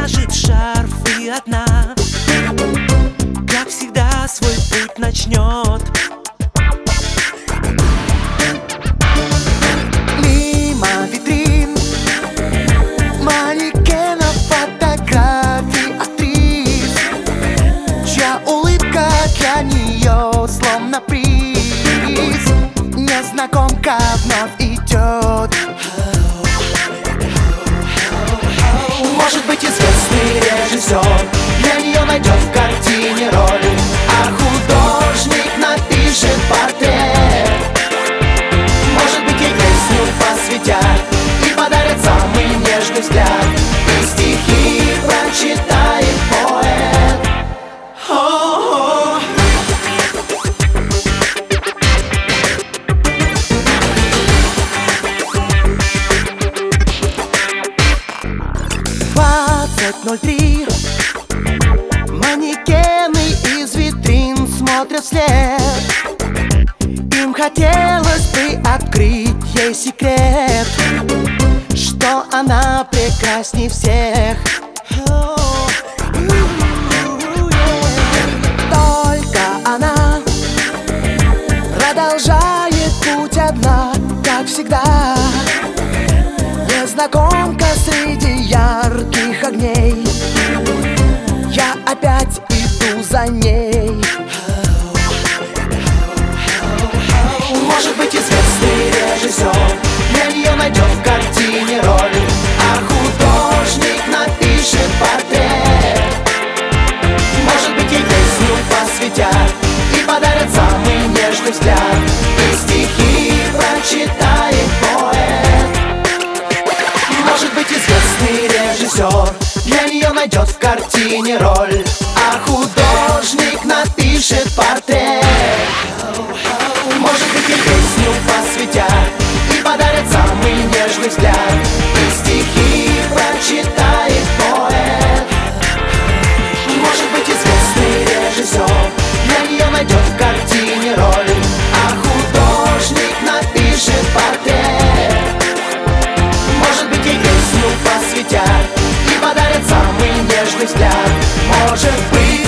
завяжет шарф и одна, как всегда, свой путь начнет. Мимо витрин, манекенов, фотографий актрис, чья улыбка для нее словно приз. Незнакомка вновь идет. Может быть, известный режиссер для нее найдет в картине роль, а художник напишет портрет. Может быть, ей песню посвятят и подарят самый нежный взгляд, и стихи прочитает поэт. О-о-о. 20:03. Манекены из витрин смотрят вслед. Им хотелось бы открыть ей секрет, что она прекрасней всех. Только она продолжает путь одна, как всегда. Незнакомка среди ярких огней. Я опять иду за ней. Может быть, известный режиссер для нее найдет в картине роль, а художник напишет портрет. Может быть, ей песню посвятят и подарят самый нежный взгляд, и стихи прочитает поэт. Может быть, известный режиссер для нее найдет в картине роль, а художник напишет портрет. Может быть, ей песню посвятят и подарят самый нежный взгляд, и стихи прочитает поэт. Может быть, известный режиссер для нее найдет в картине роль, а художник напишет портрет. Может быть, ей песню посвятят и подарят самый нежный взгляд. Может быть.